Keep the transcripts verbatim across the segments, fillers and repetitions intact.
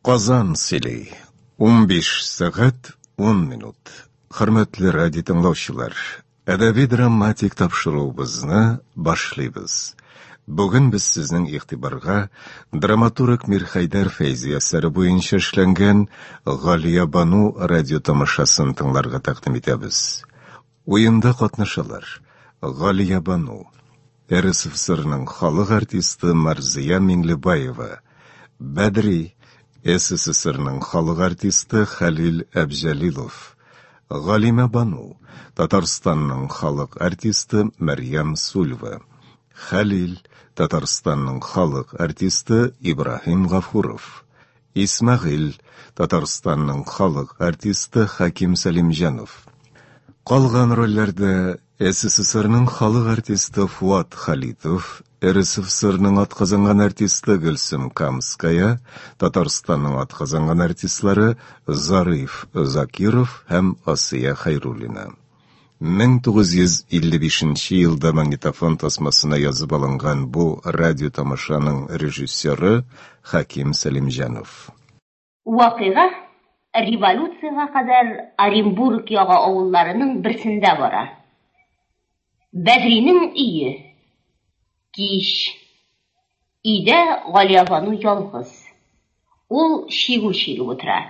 Казан сөйлей. он беш сағат он минут. Хөрмәтле радио тыңлаучылар, әдәби драматик тапшыруыбызны башлыйбыз. Бүген без сезнең игътибарга драматург Мирхәйдәр Фәйзи әсәре буенча эшләнгән Галия Бану радио тамашасын тыңларга тәкъдим итәбез. Уенда катнашалар Галия Бану, РСФСРның халык артисты Марзия Миңлебаева, Бәдри, СССРның халык артисты Хәлил Әбҗәлилов, Галимә Бану, Татарстанның халык артисты Мәрьям Сульва, Хәлил, Татарстанның халык артисты Ибраһим Гафуров, Исмәгыйль, Татарстанның халык артисты Хаким Сәлимҗанов. Калган рольләрдә СССРның халык артисты Фуат Халитов, РСФСРның атказанган артисты Гөлсем Камская, Татарстанның атказанган артистлары Зариф Закиров һәм Асия Хайруллина. мең тугыз йөз илле бишенче елда магнитофон тасмасына язып алынган бу радио тамашаның режиссеры Хаким Сәлимҗанов. Вакыйга революцияга кадәр Оренбург яга авылларының берсендә бара. Бәдринең өе. Кич. Өйдә Галия Бану ялгыз. Ул шигү чигеп утыра.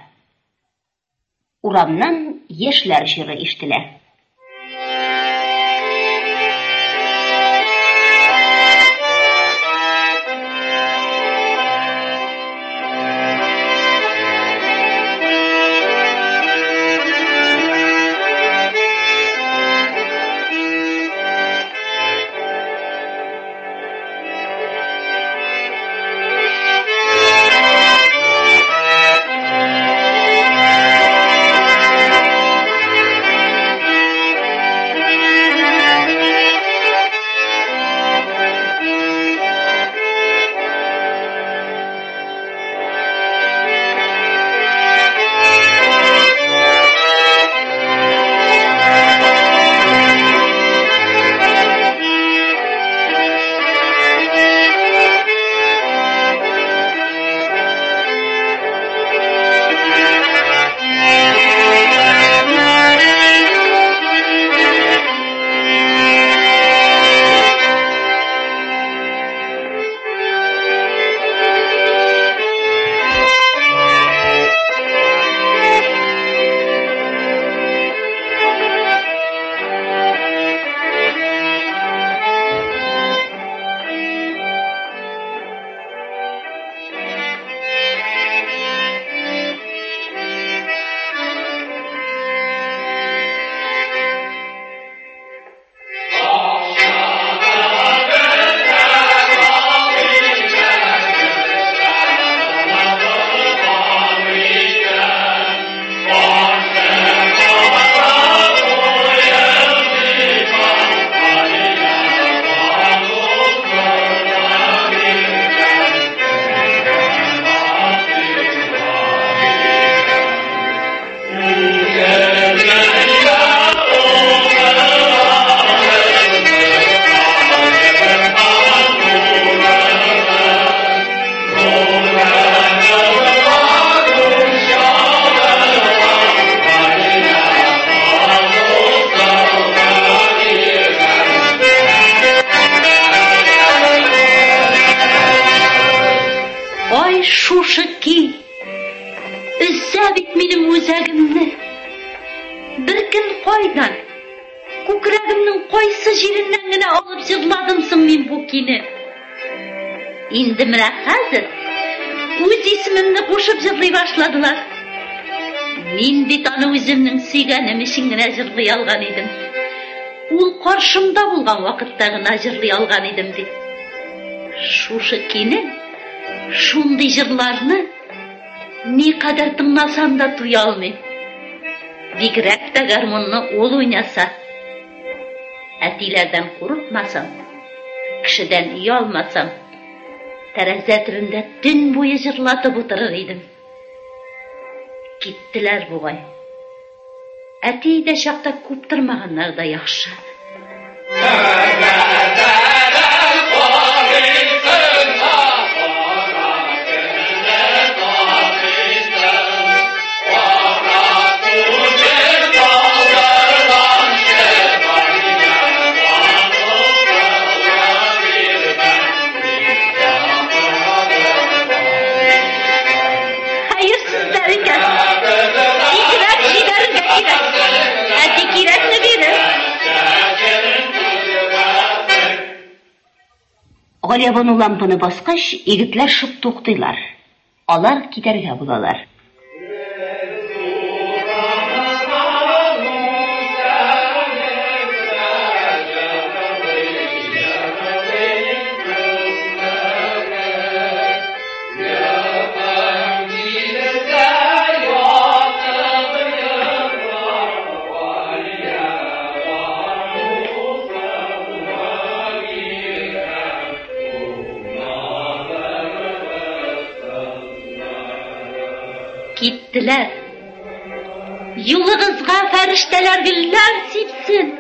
Урамнан яшьләр җыры ишетелә. Инде менә хәзер үз исемемне кушып җырлый башладылар. Мин бит аны үземнең сөйгәнем өчен генә җырлый алган идем. Ул каршымда булган вакытта гына җырлый алган идем ди. Шушы кине, шундый җырларны никадәр тыңласам да туя алмыйм. Бигрәк тә гармонны ул уйнаса. Әтиләрдән курыкмасам, кешедән уялмасам, тәрәзә түрендә төн буе җырлатып утырыр идем. Киттеләр бугай. Әти дә чакта күп тормаганнар да яхшы. Галиябану лампаны баскач, егетләр шып туктыйлар. Алар китәргә булалар. Киттеләр. Юлыгызга фәрештәләр гөлләр сипсен.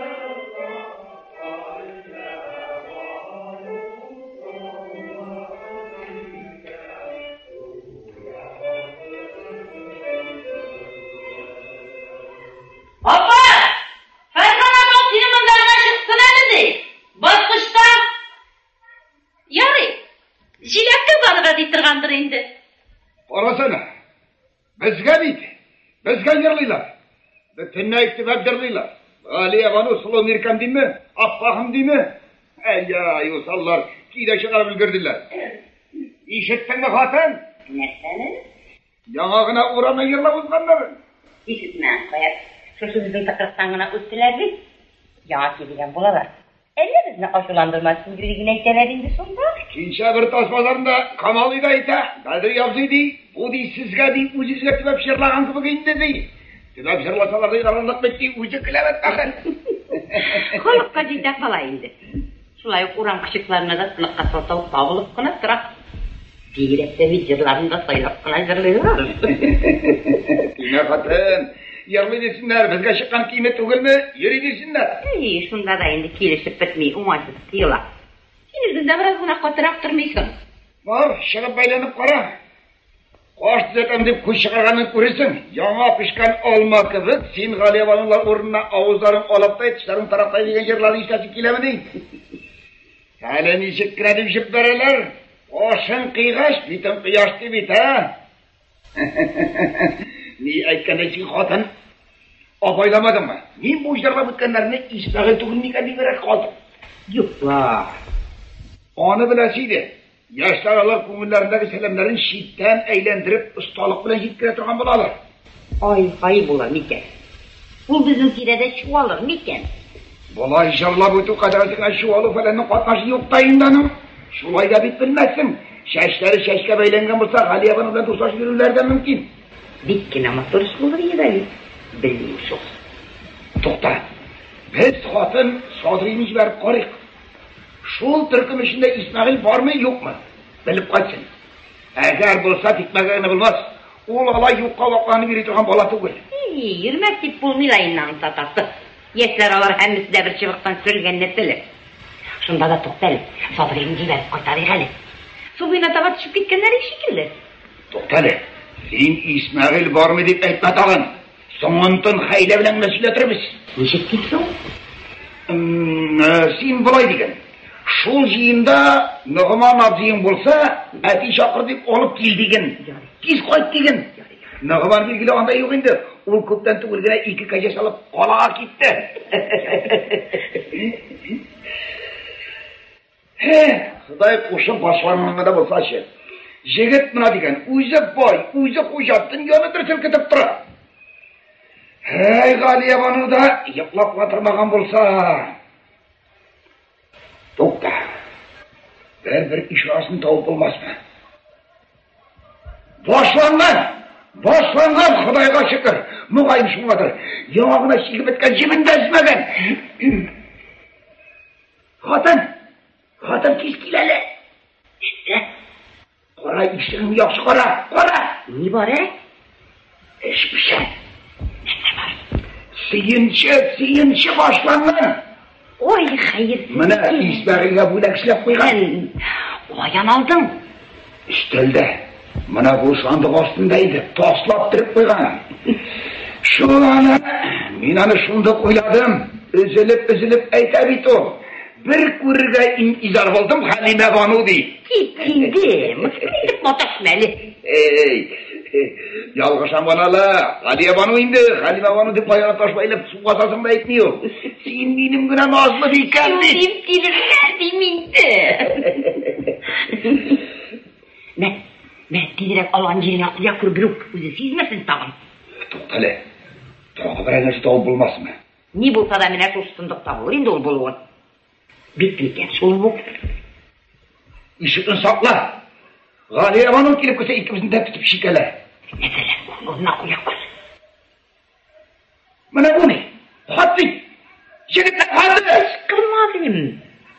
Апа! Фәрханның фильмындагы чыксын әле ди. Баскычта. Ярый. Җиләккә барырга дитергандыр инде. Карасана. Безгә бит. Безгә йырлыйлар. Бөтенне әйтеп әбдерлыйлар. Галиябану сылу ниркам диме? Аппахым диме? Әйя, юсаллар, киде чыгарып өлгерделәр. Ишеттеңме хатын? Нәрсәне? Яңа гына урана йырлап узганнар. Ишетмәм, кая. Шушы безнең тыкрыктан гына үттеләр бит. Яңа килгән булалар. Әллә безне ачуландырмасын генә әйтәләр инде шунда. Кинчә бер таш базарында Камалый да әйтә, Бәдри абзый ди, бу ди сезгә ди үзегезгә төбәп җырлаган кебек инде ди. Төбәп җырласалар ди, аранлык бетти, үзе көләбәт тагын. Халыкка җитә кала инде. Шулай ук урам кычыкларына да сыныкка сатау табылып кына тора. Бигрәк тә бит җырларында сайлап кына җырлыйлар. Кимә хатын, йырлый дисеннәр, безгә чыккан киеме түгелме? Йөри дисеннәр. Эй, шунда да инде килешеп бетми, уңайсыз тыела. Син үзең дә бераз гына катырак тормыйсың. Бар, чыгып бәйләнеп кара. Каш төзәтәм дип күз чыгарганын күрәсең. Яңа пешкән алма кебек, син Галиябанылар урынына авызларын алаптай, тишләрен тараптай дигән җырларны ишетәсе киләме? Әле ничек кенә дип җып бәрәләр? Ашын кыйгач, битен кояш ди бит, ha? Ни әйткәндәй син хатын? Апайламадыңмы? Мин бу җырлап үткәннәрне ишетәгән түгел микән дип бирәк калдым. Юкла. Аны беләсе иде. Яшьләр алар күңелләрендәге сәламнәрен читтән әйләндереп, осталык белән җиткерә торган булалар. Ай, хай булар микән? Ул безнең тирәдә чуалыр микән? Болай җырлап үтү кадәрсенә чуалу фәләнне катнашы юк та инде аның. Шулай да бит белмәссең. Чәчләре чәчкә бәйләнгән булса, Галиябану белән дуслашып йөрүләр дә мөмкин. Бик кенә матур булыр иде. Белмим шул. Тукта. Без хатын Садрыйны җибәреп карыйк. Шул төркем эчендә Исмәгыйль бармы, юкмы? Белеп кайтсын. Әгәр булса, тикмәгә генә булмас. Ул алай юкка вакланып йөри торган бала түгел. Эй, йөрмәк дип булмый да иннән татасы. Яшьләр алар һәммәсе дә бер чыбыктан сөрелгән нәселе. Шунда да тукта әле. Садрыйны җибәреп кайтарыйк әле. Су буена таба төшеп киткәннәр шикелле. Тукта әле. Син Исмәгыйль бармы дип әйтмә тагын. Соңынтын хәйлә белән генә сөйләтербез. Ничек дисең? Син болай дигән. Шул җыенда Нугман абзыең булса, әти чакыр дип алып кил дигән. Тиз кайт дигән. Нугман билгеле анда юк инде. Ул күптән түгел генә ике кәҗә салып калага китте. Хе, Ходай кушып башланганда да булсачы. Җегет менә дигән, үзе бай, үзе хуҗатын яны төртел китеп тора. Hey Галиябану да йоклап катырмаган булса. Тукта. Бер-бер ишарасын тауып булмасмы? Башланган! Башланган, Худайга шөкер. Мугайым шуңадыр. Яңа гына чигеп беткән җибендә эзмәгән. Хатын! Хатын тиз кил әле. Кара, ишегеңне яхшы кара. Кара! Ни бар, ә? Эш пешә. Сыйынчы, сыйынчы башланган. Ой, хәер. Менә Исмәгыйльгә бүләкчләп куйган. Каян алдың? Өстәлдә. Менә бу сандык астында иде, таслап тиреп куйган. Шул аны, мин аны шунда уйладым. Üzülüp üzülüp әйтә бит ул. Бер күрергә интизар булдым, Хәлимә бану ди. Китте, мыскылып маташмәле. Эй, ялгышам банала. Галия бану инде, Хәлимә бану дип баягы таш байлап суга сасың да әйтми ул. Син минем генә назлы дикән ди. деймінді. Мен, мен тезірек алған жеріне құя көргіріп, өзі сезмесін тағын. Тоқтale, тағы бір әнесі тауып болмасы ма? Не болса да мен әш ұстындық табылыр, енді ол болуын. Бекпекен, сол бұл. Ишіктің сақла. Ғалия бану келіп көсе ikimizin de tutup şikele. Mesela ona koyak koy. Bana bu ne? Hadi. Jigitler hadi. Kılmadım.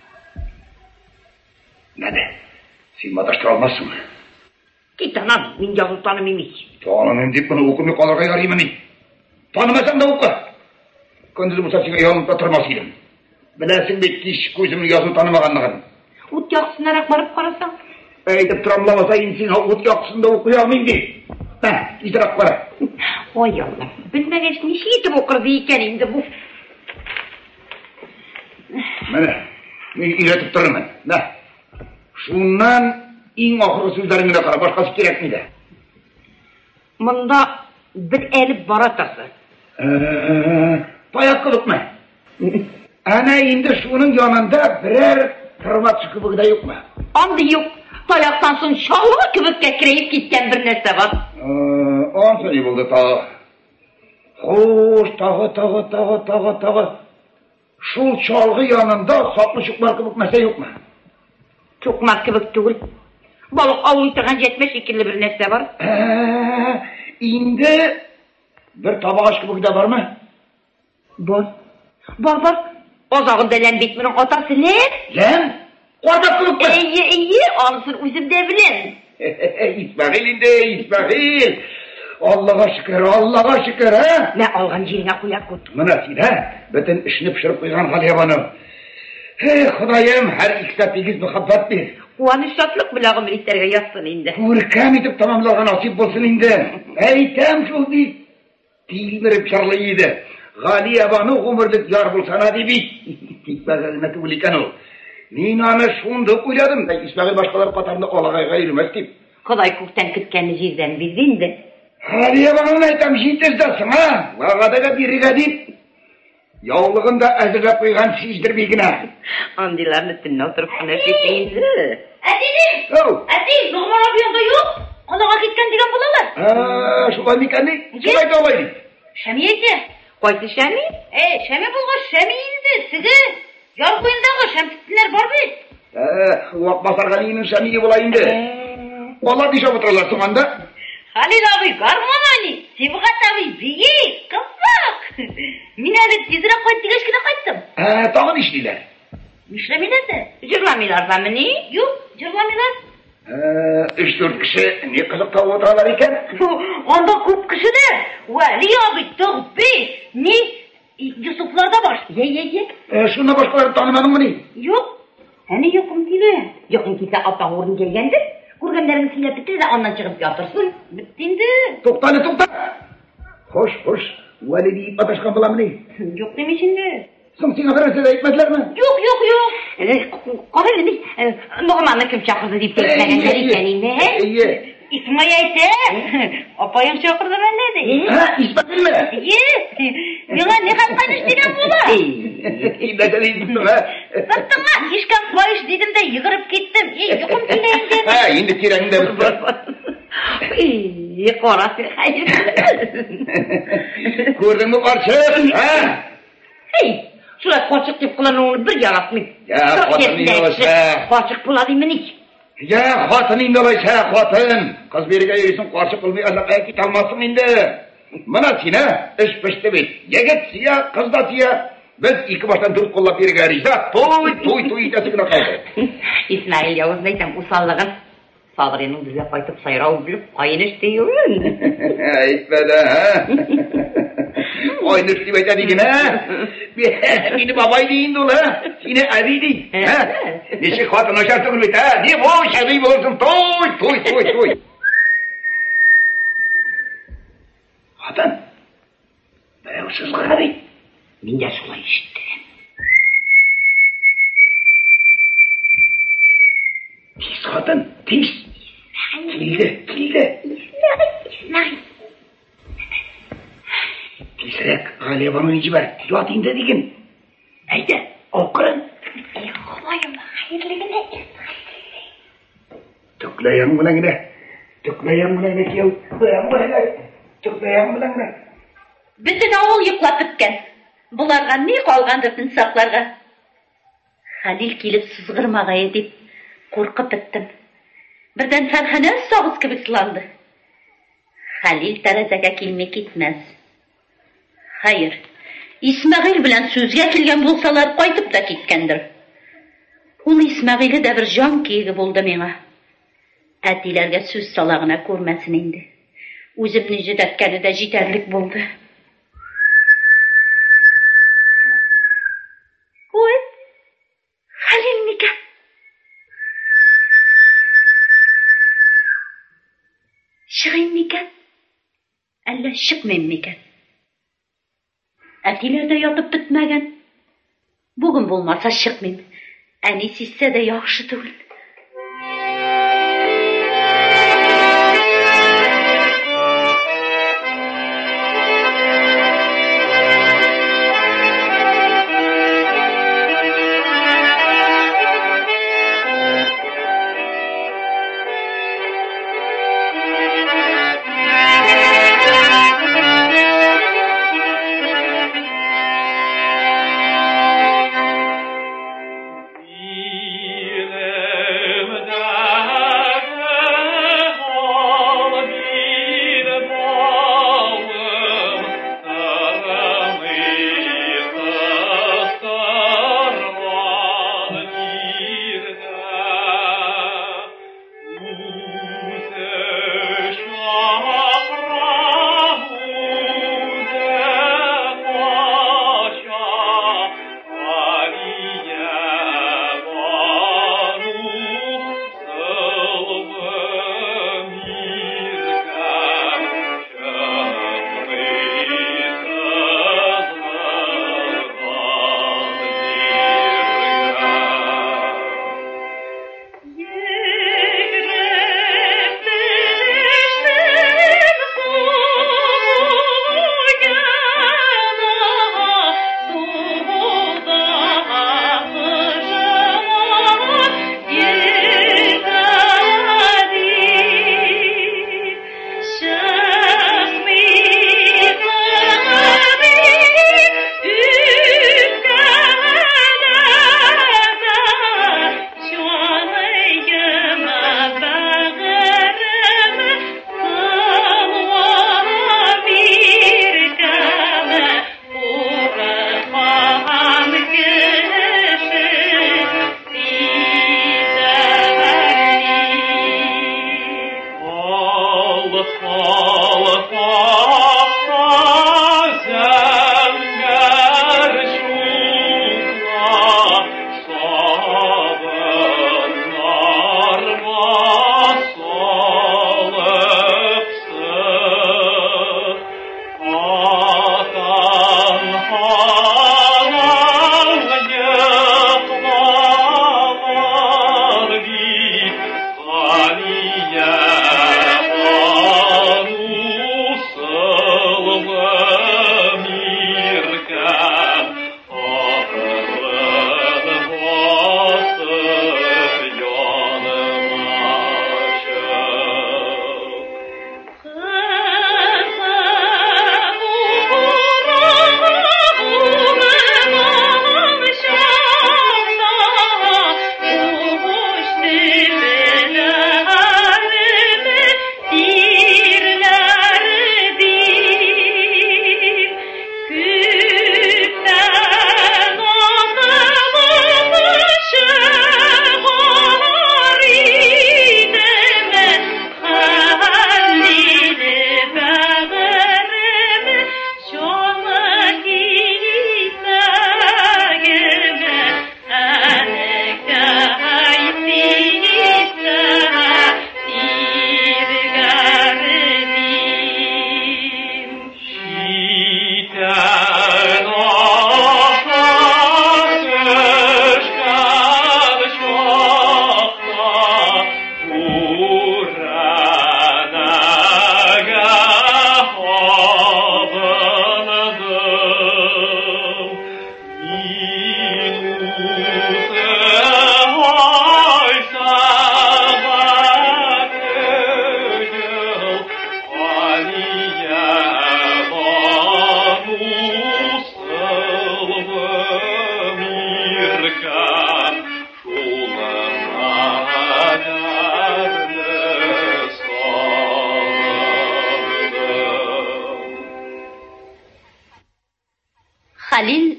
Nede? Sen madaştır olmazsın mı? Git anam, ben yazı tanımım hiç. Tanımım deyip bana okumuyor kalarga yarayım mı? Tanımasam da oku. Gündüz bu saçına yanımda durmasıydım. Bilesin de kiş gözümün yazını tanımaganlıgın. Ut yaksınarak barıp karasam. Eydip tramlamasa insin, ut yaksında okuyamın deyip. Heh, itirak var. Oy Allah, bilmegen için işi yetip okurdu iken indi bu. Mene, men iletip durur men. Ne? Şundan en ahırı sözlerine kara, başkası gerek miydi? Mında bir elip baratası. Eee, bayakkılık mı? Ana indi şunun yanında birer tırma çıkıbı da yok mu? Andı yok. Tayaktan son şallığı kübük kekreyip gitken bir nese var. Eee, on sene buldu ta. Hoş, tağı, tağı, tağı, tağı, tağı. Şul çalgı yanında saplı çıkmar kübük mese yok mu? Çok markıbık değil. Balık avul itiğen jetme şekilli bir nese var. Eee, indi bir tabağa kübük de var mı? Var. Var var. Ozağı delen bitmenin otası ne? Lan? Orada kılık mı? İyi iyi, alsın üzüm de bilin. İsmail indi, İsmail. Allah'a şükür, Allah'a şükür ha. Ne algan yerine koyak koydum. Mına sen ha, bütün işini pişirip koygan Haliyavan'ım. Hey Xudayım, her ikisi tegiz muhabbat bir. Kuanış şatlık bilagı militlerge yazsın indi. Kurkam edip tamamlaga nasip bolsun indi. Eytem şul deyip, dilmirip çarlayıydı. Haliyavan'ı umurluk yar bulsana deyip. Tikbazazına kıvlikan ol. Men ana şunda oyladım da İsmail başkaları qatarında olagayga yürümez deyip. Kuday kuktan kütkenini jirden bildindi. Haliyavan'ın aytam jitizdasin ha. Vagadaga biriga deyip. Yavlığında azırlap koygan sizdir bilgine. Andilarını tünne oturup nefesiydi. Adilim! Oh. Adil, Numan abi yanında yok. Kalağa gitken dilen bulalar. Haa, şulay mikanni? Şulay da olaydı. Şemiyeti. Koydu Şemi? E, Şemi bulga Şemi indi, sizi. Yar koyundağı Şemsittinler var mı? Eee, vak basargan iyinin Şemi'yi bulayındı. Ola dişe otururlar sonunda. Halil abi, Garman Ali, Sivahat abi, Biyi, kızak. Minaret cizire koydu geçkine kayttım. Eee, tağın işliler. Müşlemiler de. Cırlamiler zamini? Yok, cırlamiler. Eee, üç dört kişi ne kızıp tavuğu otururlar iken? Onda kup kişi de. Veli abi, Tıgbi, ne? Yusuflar da var. Ye ye ye. Eee, şuna başkaları tanımadın mı ne? Yok. Hani yokum gibi. Yokum kimse alttan uğrun gelgendir. Kurganlarını silip bitti de ondan çıkıp yatırsın. Bittindi. Toktane tokta. Hoş hoş. Veli deyip ataşkan bulan mı ne? Yok demişindi. Sımsına Fransa'da etmediler mi? Yok yok yok. Kahve dedik. Numan'la kim çakırdı deyip geçmeyenleri kendine. İyi. İsmail ise. Apayım çakırdı ben dedi. Ha, İsmail mi? İyi. Bana ne kadar işlerim bula. İyi, ne seni izledim ha? Baktım ha, işkan bayış dedim de yıkırıp gittim. İyi, yokum tileyim dedim. Ha, indi tirenin de bitti. İyi, korası hayır. Gördün mü karşı? Ha? Hey, şuraya koçuk deyip kılan onu bir yaratmayın. Ya, hatun indolaysa. Koçuk buladıyım ben hiç. Ya, hatun indolaysa, hatun. Kız biriga yürüsün, koçuk kılmay, Allah'a git almasın indi. Mana sine, iş pişti bit. Yigit siya, kız da siya. Biz iki baştan durup kollap biriga yaraysa, toy, toy, toy, itesi bile kaldı. İsmail Yavuz neyden usallığın. Sadri'nin bize faytıp sayrağı bilip kayınış diyorun. Etmedi ha. Kayınış demeyecek digin ha. Beni babayı deyin dolu ha. Sine abi deyin. Neşik hatun hoşarsın bit ha. Ne bu şebi olsun toy, toy, toy, toy. Hatun. Beyavsız abi. Ben de şulay işittim. Pis hatun, pis. Tilde, tilde. İsmail. Pisrek, Haliyavan'ın içi var. Yat indi digin. Haydi, okuyun. İyi, kolayım. Tükleyem bilen gide. Tükleyem bilen gide kiyo. Tükleyem bilen gide. Tükleyem bilen gide. Bütün avul yıklap bitken. Bularga ne kalgandır insaklarga? Halil kelip sızgırmaga edip, korkup bittim. Birden Ferhane sağız gibi sılandı. Halil terazega kelmek gitmez. Hayır, İsmail bilen sözge kelgen bolsalar qaytıp da ketkendir. Ул İsmail'i de bir jan kiyigi boldu meňa. Ätilerge söz salagına körmesin indi. Özümni jidatkani de jiterlik boldu. Oy, Halil miken? Şıgyn miken? Alla şıkmen miken? Ätiler de yatıp bitmegen. Bugün bolmasa şıkmym. Әнес иссе de yaxşı түгел.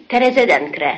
Тәрәзәдән керә.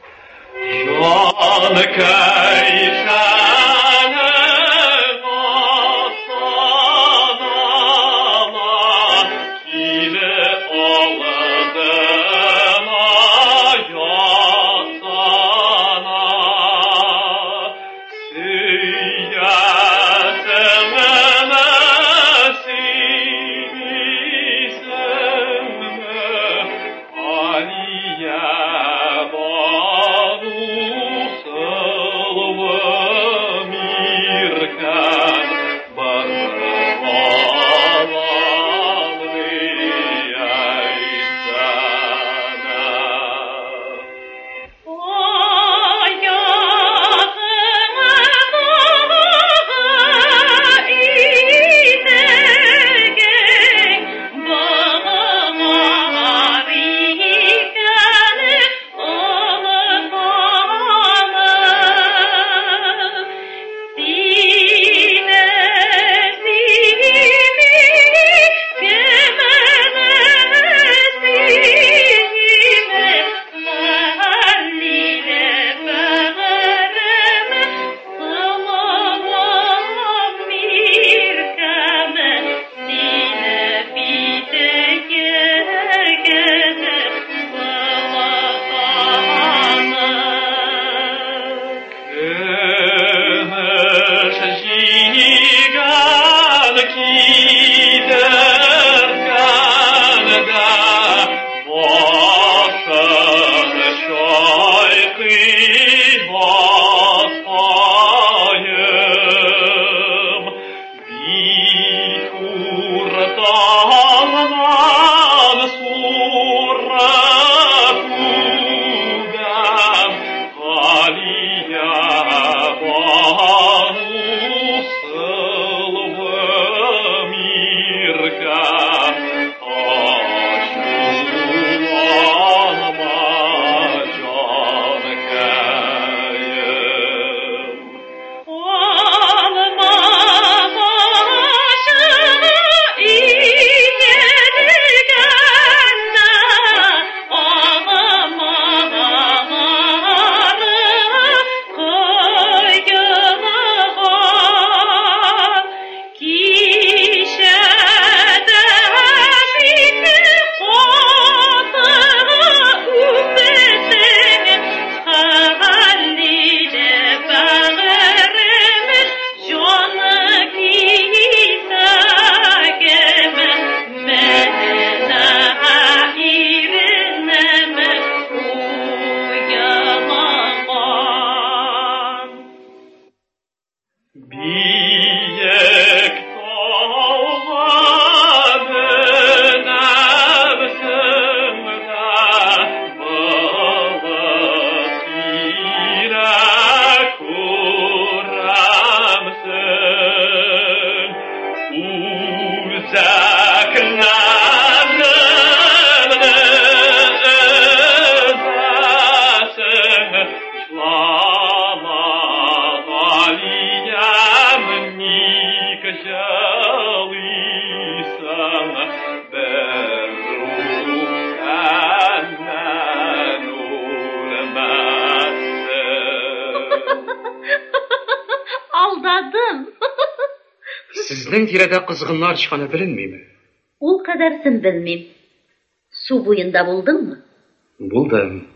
Aldadım. Сезнең тирәдә кызгыннар чыкканы беленмиме? Ул кадәрсен белмим. Су буенда булдыңмы? Булдым.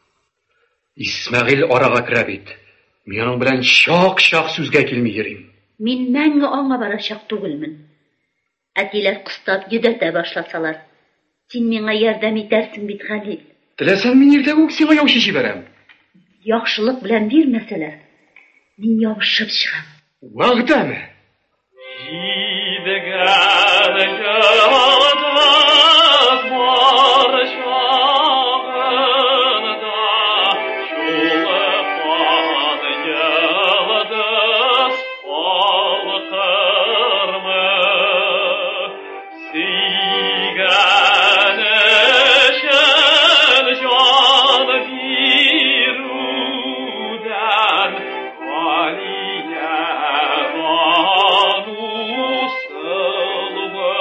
Исмәгыйль арага керә бит. Мин аның белән чак-чак сүзгә килми йөрим. Мин мәңге аңа барачак түгелмен. Әтиләр кыстап йөдәтә башласалар. Син миңа ярдәм итәрсең бит, Хәлил. Теләсәң мин иртәгә үк сиңа яучы җибәрәм. Яхшылык белән бирмәсәләр, мин ябышып чыгам. Вәгъдәме?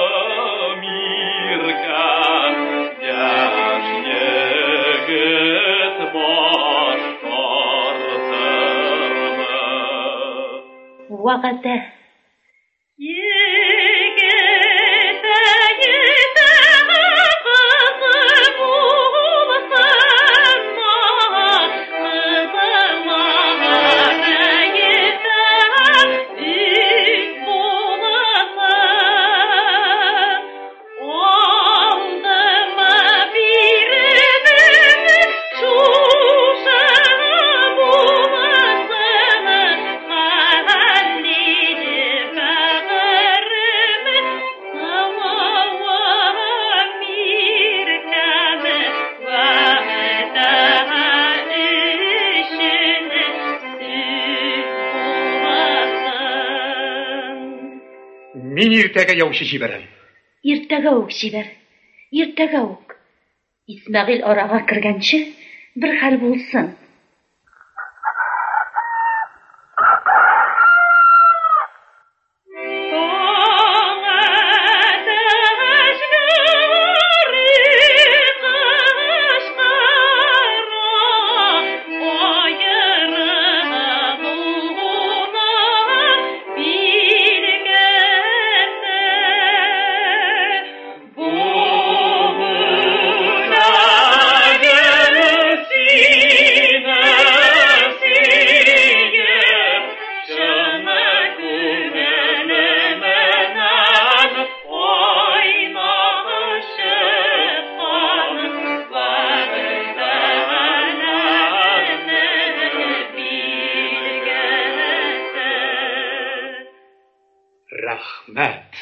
Good. вакыты. Мин иртәгә яучы җибәрәм. Иртәгә үк җибәр. Иртәгә үк. Исмәгыйль арага кергәнче бер хәл булсын. Рәхмәт.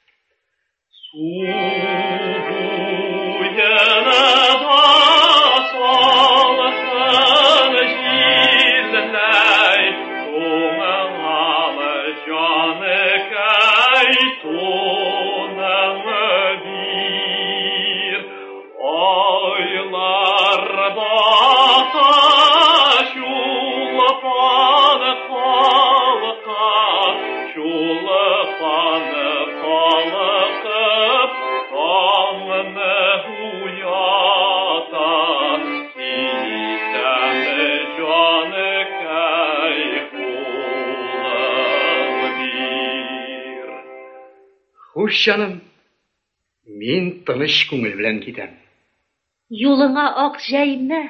Хуш, җаным, мин тыныч күңел белән китәм. Юлыңа ак җәймә.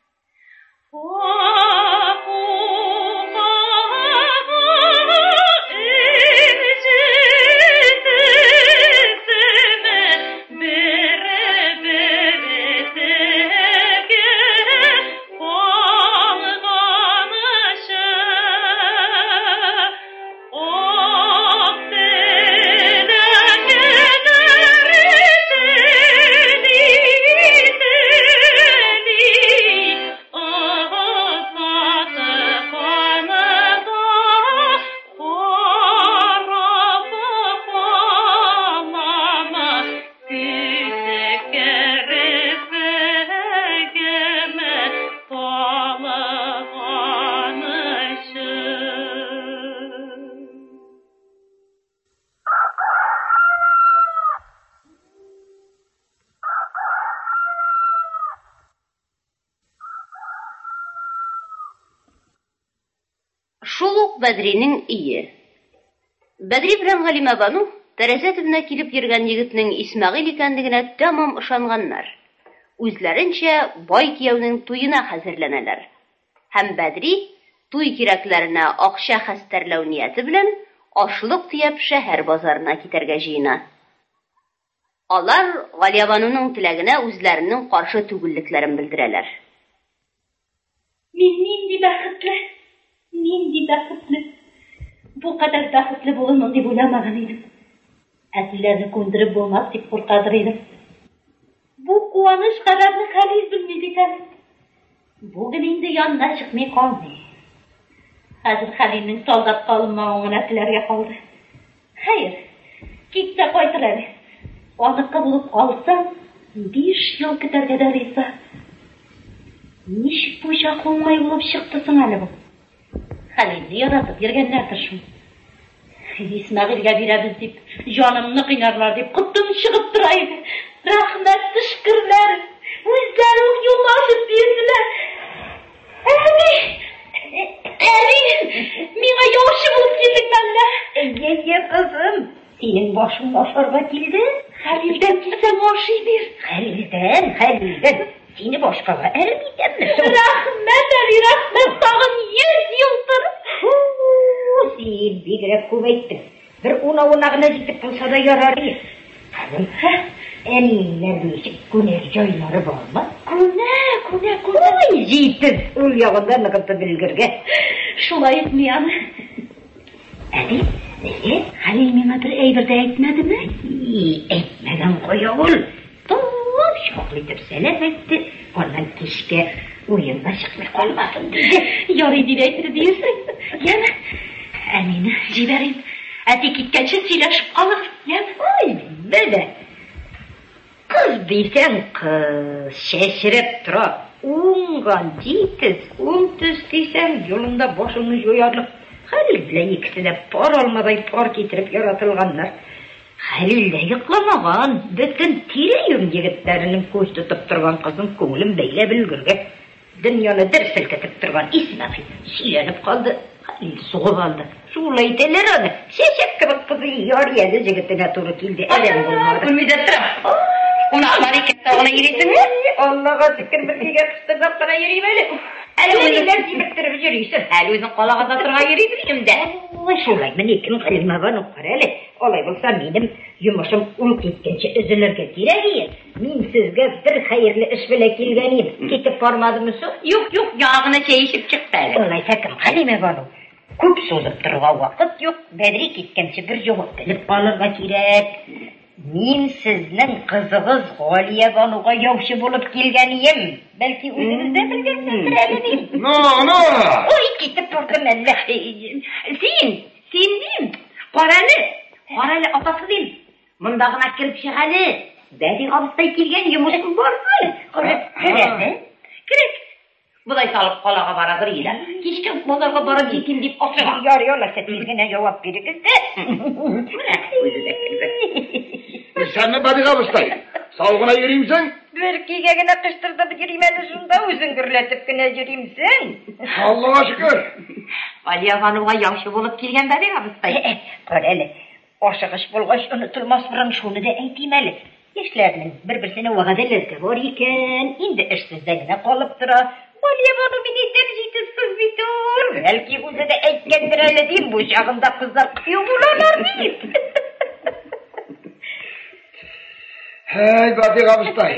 Шул ук Бәдринең ие. Бәдри белән Галимә бану тәрәзә төбенә килеп йөргән егетнең Исмәгыйль икәнлегенә тәмам ышанганнар. Үзләренчә бай кияүнең туена хәзерләнәләр. Һәм Бәдри туй кирәкләренә акча хәстәрләү нияте белән ашлык төяп шәһәр базарына китәргә җыена. Алар Галия бануның теләгенә үзләренең каршы түгеллекләрен белдерәләр. Мин нинди бәхетле, нинди бәхетле. Бу кадәр бәхетле булырмын дип уйламаган идем. Әтиләрне күндереп булмас дип куркадыр идем. Бу куаныш кадәрле хәл белмим икән. Бүген инде янына чыкмый калмый. Хәзер Хәлимнең солдат калынмаган әтиләргә калды. Хәер, китсә кайтыр. Аныкы булып калсам, биш ел көтәргә дә риза. Ничек бу чак уңай булып чыкты соң әле бу? Хәлимне яратып йөргәннәрдер шул. Исмәгыйльгә бирәбез дип, җанымны кыйнарлар дип кыттым чыгып тора иде. Рәхмәт тышкырлар. Үзләре үк юллашып бирделәр. Әби! Әби! Миңа яучы булып килдең әллә? башың ашарға килде? Хәлилдән килсәң ашый бир. Хәлилдән, Хәлилдән. Сине башкага әрем итәмме? Рәхмәт, Әли, рәхмәт, тагын йөз елтыр. Син бигрәк күп әйттең. Бер унавына гына җитеп булса да ярар иде. Хәлим, әниләр ничек күнәк җайлары бармы? Күнә, күнә, күнә. Ой, җитез, ул ягында ныгытты белгергә. Шулай итми аны. Әни, нигә? Хәлил миңа бер әйбер дә әйтмәдеме? Әйтмәгән кая ул. Тап шаклы итеп сәлам әйтте. Аннан кичкә уенга чыкмый калмасын диде. Ярый дип әйтте диярсең. Яме, әнине җибәрим. Әти киткәнче сөйләшеп калыр. Яме. Ой, бәдә. Кыз дисәң кыз, шәшереп тора. Уңган җитез, уң төс дисәң юлында башыңны җуярлык. Хәлил белән икесе дә пар алмадай пар китереп яратылганнар. Хәлил дә йокламаган, бөтен тирә-юнь егетләренең күз тотып торган кызын күңелен бәйләп өлгергән. Дөньяны дер селкетеп торган Исмәгыйль сөйләнеп калды. Хәлил сугып алды. Шулай әйтәләр аны. Чәчәк кебек кызы ярыяды җегетенә туры килде. Әдәм булмады. Күлмидә тора. Кунаклар икән генә йөрисеңме? Аллага шөкер бер дигән кыстырып кына йөрим әле. Әле үзеңнән тимерттереп йөрисең. Әле үзең калагызда торга йөрисең дә. Шулай мен икән Хәлимә баны кара әле. Алай булса минем йомышым ул киткәнче өзелергә кирәк иде. Мин сезгә бер хәерле эш белән килгән идем. Китеп бармадымы соң? Юк, юк, ягына чәй ичеп чыкты әле. Алай сәкем Хәлимә баны. Күп сузып торга вакыт юк. Бәдри киткәнче бер җавап белеп калырга кирәк. Мин сезнең кызыгыз Галия бануга яучы булып килгән идем. Бәлки үзегез дә белгәнсездер әле бит. No, no. Ой, китеп бардым әллә. Син, син дим. Каралы. Каралы атасы дим. Монда гына килеп чык әле. Бәдри абыстай килгән йомышым бар әле. Керәме? Керек. Будай салып калага барадыр иде. Кичкә базарга барып китим дип ашыга. Яр, яр, сәтил генә җавап бирегез дә. Sen mi Badiga abыстay? Salgına yürüyümsen? Бер кигә генә кыштырдып йөрим әле шунда, үзең гөрләтеп кенә йөримсең. Allah'a şükür. Галия бануга яучы булып килгән Бәдри абыстай. Кара әле, ашыгыч булгач онытылмас бурын шуны да әйтим әле. Яшьләрнең бер-берсенә вәгъдәләре бар икән, инде эшсездә генә калып тора. Галия бану мине итеп җитез кыз бит ул. Бәлки үзе дә әйткәндер әле дим, бу чагында кызлар кыю булалар бит. Hey Badiga abыстay.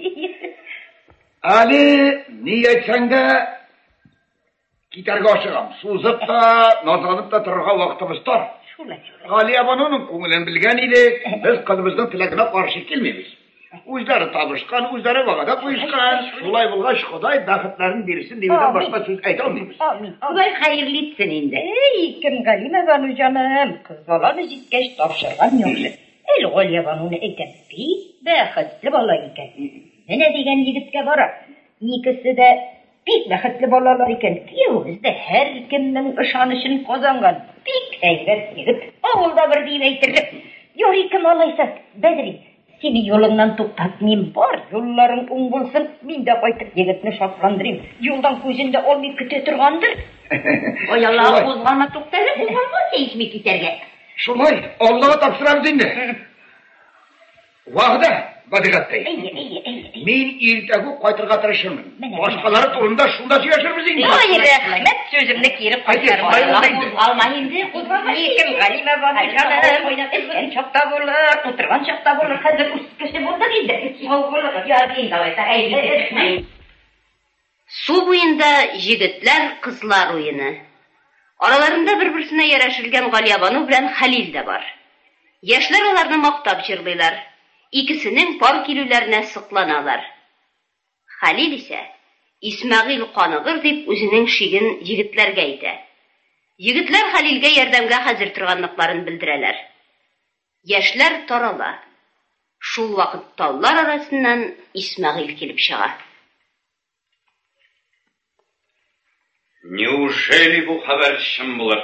Ali niyetsen de gitarga aşığım. Suzıp da, nazlanıp da tırga vaktimiz var. Galiye Banu'nun konulen bilgen idi. Biz kızımızın tilekine karşı gelmeyiz. Uzları tabışkan, uzları vakada kuyuşkan. Şulay bulgaç Kuday bakıtların birisin demeden başka söz aytamayız. Amin. Kuday hayırlı etsin indi. Ey, kim Galime Banu canım. Kız balanı jitkeş tavşırgan yoksa. El Galiye Banu'nu etem pis bәхетле бала икән. Менә дигән егеткә бара. Икесе дә бик бәхетле балалар икән. Кияүбез дә һәркемнең ышанычын казанган. Бик әйбәт егет. Авылда бер дип әйтерлек. Ярый кем алайса, Бәдри, сине юлыңнан туктатмыйм, бар, юлларың уң булсын. Мин дә кайтып егетне шатландырыйм. Юлдан күзен дә алмый көтә торгандыр. Ой Алла, кузгалма тукталып, кузгалма сәйсми китәргә. Şulay, Allah'a tapşıram dinle. Vahda, Badigat'tay. Min irtegu qaytırga tırışırmın. Başkaları turunda şunda yaşırmız indi. Hayır, Ahmet sözümde kirip qaytarım. Kuzgalma indi, kuzgalma indi. Ekim Galime Banu canım. Esken çokta bulur, oturgan çokta bulur. Hazır üstkesi burada indi. Soğuk bulur. Ya deyin davaysa, әйді. Su буенда җегетләр, кызлар уены. Араларында бер-берсенә ярашылган Галия Бану белән Хәлил дә бар. Яшьләр аларны мактап җырлыйлар. Икесенең пар килүләренә сокланалар. Хәлил исә Исмәгыйль каныгыр дип үзенең шиген җегетләргә әйтә. Җегетләр Хәлилгә ярдәмгә хәзер торганлыкларын белдерәләр. Яшьләр тарала. Шул вакыт таллар арасыннан Исмәгыйль килеп чыга. Неужели бу хәбәр чын булыр?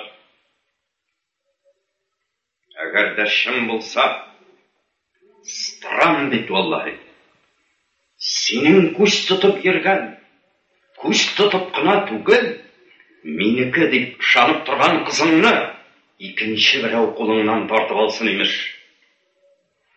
Әгәр дә чын булса, странно бит валлаһи. Синең күз тотып йөргән, күз тотып кына түгел, минеке дип ышанып торган кызыңны икенче берәү кулыңнан тартып алсын имеш.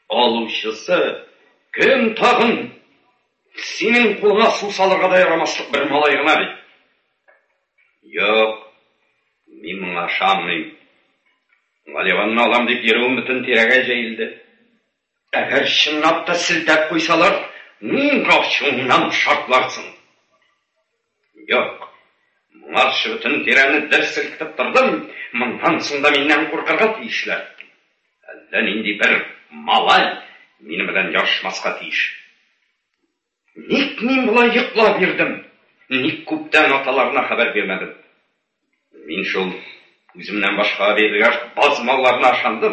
алушысы кім тағын? Сенің қолға су салырға да ярамаслық бір малай ғана бе? Жоқ, мен мұңа шамлайым. Ғалиябанны алам деп еруім бүтін терәге жайылды. Әгер шыннапта сілтәп қойсалар, мұңға шуңнан шартларсың. Жоқ, мұңаршы бүтін терәні дір сілкітіп тұрдым, мұндан сонда менен қорқарға тиішлер. Әлден енді бір малай менімден яршымасқа тиіш. Ник мен бұлай йықла бердім, ник көптен аталарына хабар бермедім. Мен шол өзімнен башқа берілгер баз малларына ашандым.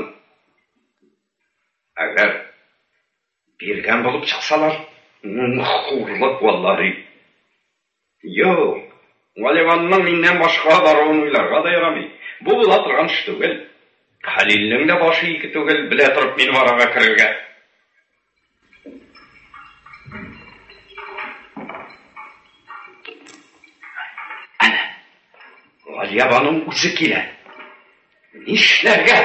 Әгер берген болып шықсалар, қуырлық валлары. Йоқ, Ғалиябанның менен башқа баруын ойларға да ярамай. Бұл бұла тұрған іш түгіл. Халилдің де башы екі түгіл біле тұрып менің араға кірілге. Ғалиябаның өзі келі. Нишлерге?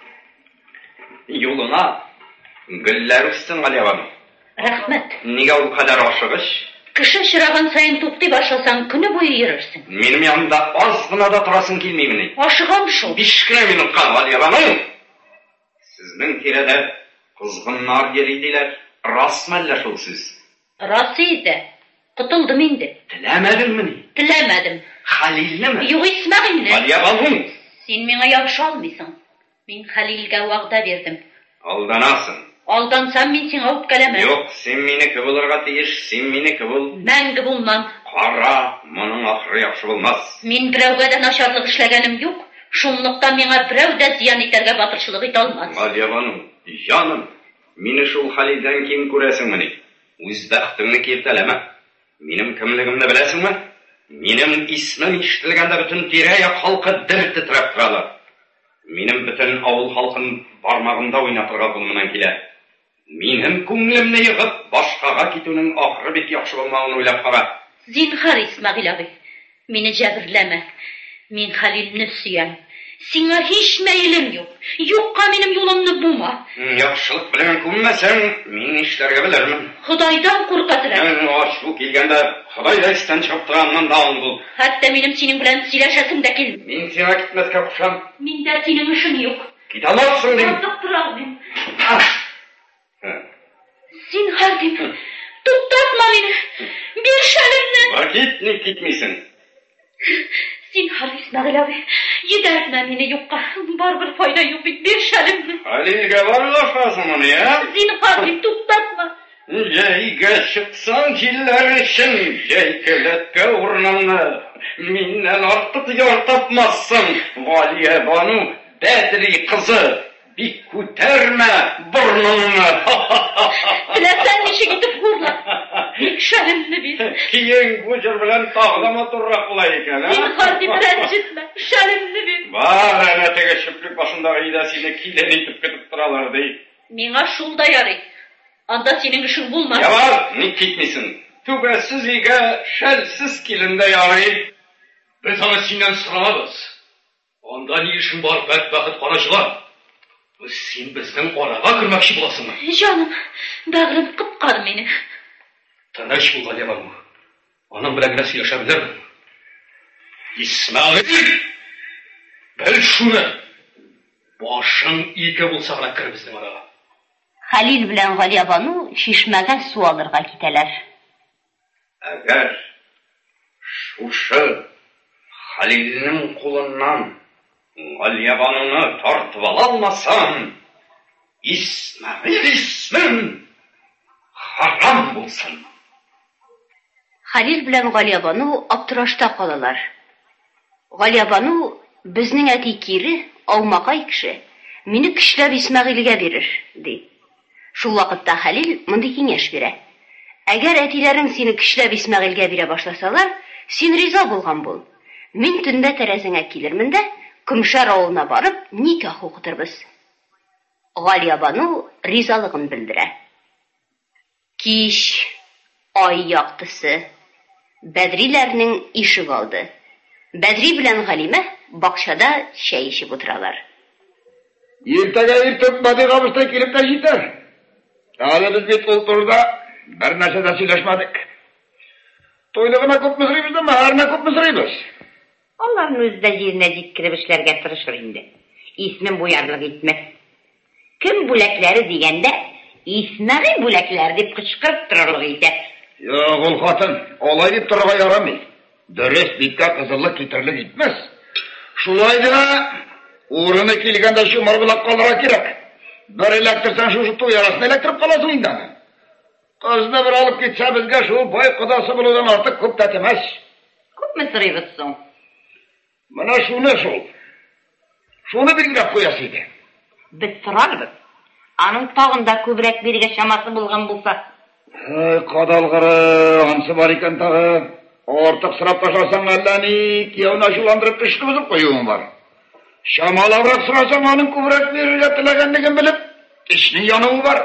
Юлына гүлләр үстін Ғалиябаның. Рахмет. Неге ол қадар ашығыш? Кіші шыраған сайын тоқтай башласаң, күні бойы ерірсің. Менің янымда аз ғына да тұрасың келмеймін. Ашығам шыл. Бишкіне менің қан Ғалиябаның. Сіздің тереде қызғыннар ерейділер. Рас мәлі шыл сіз? Рас еді. Құтылдым енді. Тіләмәдің мені? Тіләмәдім. Халилні ме? Юқ Исмағилні. Ғалиябаның. Сен меңа ябыша алмайсың. Мен Халилге уағда бердім. Алданасың. Алдансам мен сен ауып кәлемін. Жоқ, сен мені кібылырға тиіш, сен мені кібыл. Мәңгі болмам. Қара, мұның ақыры яқшы болмас. Мен біреуге де нашарлық ішләгенім жоқ. Шумлықтан меңа біреу де зиян етерге батыршылық ете алмас. Ғалиябаның, жаным, мені шул Халилден кем көресің мені? Өз бәқтіңні кертелеме. Менің кімлігімді білесің ме? Менің исмім ишетілгенде бүтін тирәяқ халқы дір тітреп тұрады. Менің бүтін ауыл халқын бармағында ойнатырға бұлмынан келе. Менің көңілімні йығып, башқаға кетуінің ақыры бек яқшы болмауын ойлап қара. Зинхар Исмағил ағай, мені жәбірләмә. Мен Халилні сүйем. Сиңа һич мәйлем юк. Юкка минем юлымны бума. Яхшылык белән күммәсәң, мин эшләргә белермен. Худайдан куркатырам. Мин ашу килгәндә, Худай да истән чыгып торганнан да аңлый. Хәтта минем синең белән сөйләшәсем дә килми. Мин сиңа китмәскә кушам. Миндә синең эшең юк. Кит алмассың дим. Артык тора алмыйм. Син хәлдим. Туктатма мине. Бир шәлемне. Бар кит, ни китмисең. Син Харис Нагылави, йедәртмә мине юкка. Барбыр файда юк бит, бир шәлемне. Халилгә барылашасың моны, я? Син Харис туктатма. Җәйгә чыксаң җилләр өчен, җәйкәләткә урыныңны. Миннән артык яр тапмассың, Галия бану, Бәдри кызы. Бик күтәрмә бурныңны. Беләсәң ничек итеп хурлап. Бик шәлемне бит. Киең бу җыр белән тагы матуррак була икән, а? Син Харис рәнҗетмә. Шәлемне бит. Бар, әнә теге чүплек башындагы өйдә сине килен итеп көтеп торалар ди. Миңа шул да ярый. Анда синең эшең булмас. Ява, ник китмисең? Түбәсез өйгә шәлсез килен дә ярый. Без аны синнән сорамабыз. Анда ни эшең бар, бәдбәхет канаҗылар? Син безнең арага кермәкче буласыңмы? Җаным, бәгърем кыпкар мине. Тыныч бул, Галиябану. Аның белән генә сөйләшә белермен. Исмәгыйль! Бел шуны. Башың ике булса гына кер безнең арага. Халил белән Галиябану шишмәгә су алырга китәләр. Әгәр шушы Халилнең кулыннан Галиябаныны тартып алмасам, Исмәгыйль исмем харам булсын. Халил белән Галиябану аптырашта калалар. Галиябану безнең әти кире, алмакай кеше, мине көчләп Исмәгыйльгә бирер, ди. Шул вакытта Халил мондый киңәш бирә. Әгәр әтиләрең сине көчләп Исмәгыйльгә бирә башласалар, син риза булган бул. Мин төндә тәрәзеңә килермен дә, Көмшәр авылына барып, никах укытырбыз. Галиябану ризалыгын белдерә. Кич, ай яктысы, Бәдриләрнең ишек алды. Бәдри белән Галимә бакчада чәй эчеп утыралар. Иртәгә иртүк Бәдри абыстай килеп тә җитәр. Әлі біз бет ол турда бір нәрсе де сөйлешмедік. Тойлығына көп мүсірейбіз де, мәһәріне көп мүсірейбіз. Onların özü de yerine jitkirip işlerge tırışır indi. İsmin buyarlık etmez. Kim bulekleri degende, ismeri bulekler deyip kışkırıp dururluq edi. Yok ol xatın, olay deyip durga yaramay. Dürüst bitke kızıllık getirlik etmez. Şulaydı da, uğrunu kelgende şu marbılak kaldıra kerek. Bir elektirsen şu şu toy arasını elektirip kalasın indi. Kızını bir alıp gitse bizge şu boy kudası buludan artık köp tetemez. Köp mü sırayıbızsın? Mana şunu şol. Şunu bilgirap koyasıydı. Biz sırarбыз. Anın tağında köbrek birge şaması bulgan bulsa. Ay kadalgırı, ansı var iken tağı. Ortak sırap taşarsan Allah'ını kiyavuna şulandırıp kışkı bızıp koyuğun var. Şamala bırak sırasam anın köbrek birge tilegenliğin bilip, işinin yanığı var.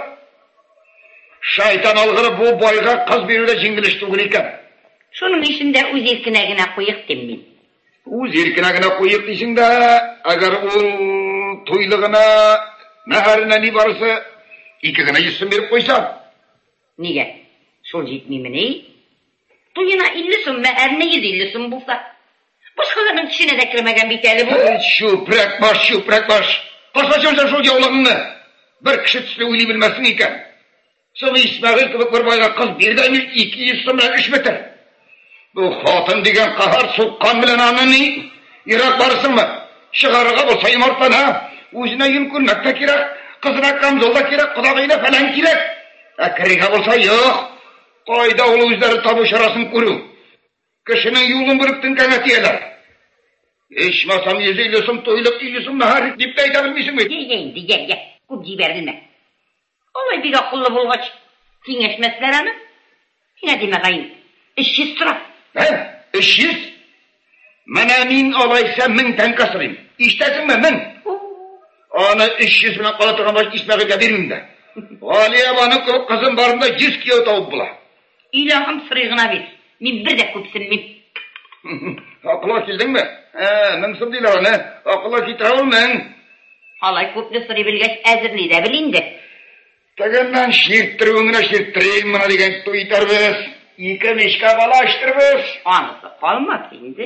Şeytan algırı bu boyga kız birge jingiliştiğin iken. Şunun işinde öz erkinegine koyuq demmin. Uz erkinegine koyuq deysin de, agar o toylığına, meherine ne varsa, ikigine yüzsün verip koysa. Nige? Şol jetmeymi ne? Toyuna illisin, meherine yüz illisin bulsa. Başkalarının kişine de kirmegen biteli bu. Şuprak baş, şuprak baş. Kaçlaşırsan şol yavlağını. Bir kişi tüsle uyli bilmezsin iken. Sana İsmail kıvık bir bayga kız birden bir iki yüzsün bilen üç metre. Bu hatın degen kahar soğukkan bilen anını Irak barısın mı? Şıgarıga bolsa imartlan ha. Uzuna yümkünmek de kirek, kızına kamzolda kirek, kudağıyla falan kirek. Akırıga bolsa yok. Kayda olu üzleri tabu şarasın kuru. Kışının yolun bırıktın kanatiyeler. İşmasam yüzüylüsün, toyluk yüzüsün, mehar dip de aytabilmişsin mi? Gel gel gel gel. Kup jiberdinme. Olay bir akıllı bulgaç. Kengeşmesler anı. Yine deme gayın. İşsiz sıra. He? İşsiz? Mana min olaysa min tankasırayım. İştesin mi min? Ana işsiz bilen kala turgan baş İsmail'e vermeyim de. Galiye bana kılıp kızın barında yüz kiyo tavuk bula. İlahım sırığına bir. Min bir de kupsin min. Akıla kildin mi? He, minsım değil ona. Akıla kitrağıl min. Halay kuplu sırı bilgeç ezirliği de bilindi. Tegenden şirttirüğüne şirttireyim bana degen tuytar biz. İki mişka bala açtır biz. Anısı kalmaz şimdi.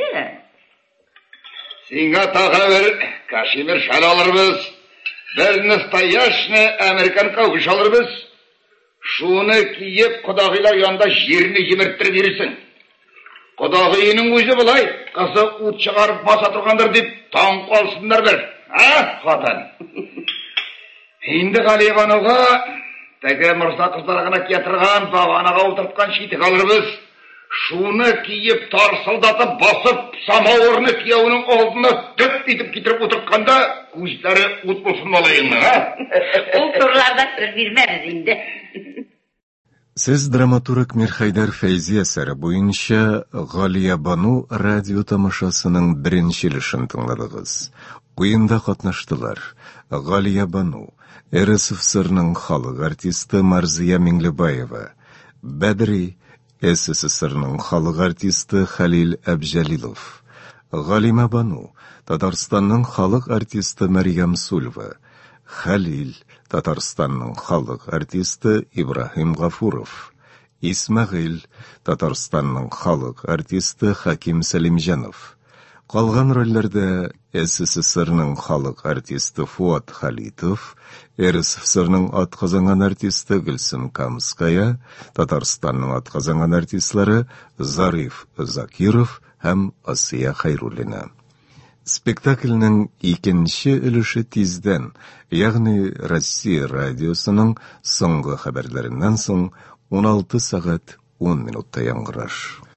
Singa tağa ver, kaşimir şal alırız. Bir nastoyaşni Amerikan kavuş alırız. Şunu kiyip kudağıyla yanında yerini yemirttir verirsin. Kudağıyının özü bulay, kızı ut çıkarıp basa turgandır deyip taң kalsınlar bir. Ha, hatan. Hindi Galibanov'a, tege Mırsa kızlarına getirgan, bağanağa oturtkan şitik alırız. Şunu kiyip tarsıldatıp basıp samaorunu kiyavının olduna dıp edip getirip oturtkanda gözleri ut bulsun olayın ha? O turlarda sır bilmeriz indi. Siz dramaturg Mirhaydar Feyzi eseri boyunca Galiabanu radyo tamaşasının birinci ilişini tınladığız. Oyunda katnaştılar. Galiabanu, R S F S R'nın xalq artisti Marziya Minglibayeva, Bedri, S S S R'nın xalq artisti Halil Abjalilov, Galima Banu, Tatarstanның xalq artisti Maryam Sulva, Halil, Tatarstanның xalq artisti İbrahim Gafurov, İsmail, Tatarstanның xalq artisti Hakim Salimjanov. Қалған рөллерде S S S R'ның xalq artisti Fuat Xalitov, R S F S R'ның атқазанған артисті Gülsüm Kamskaya, Татарстанның атқазанған артистлары Zarif Zakirov һәм Asiya Xayrulina. Спектакльнің икенче өлеше тиздән, ягъни Россия радиосының соңгы хәбәрләреннән соң он алты сәгать он минутта яңгыраш.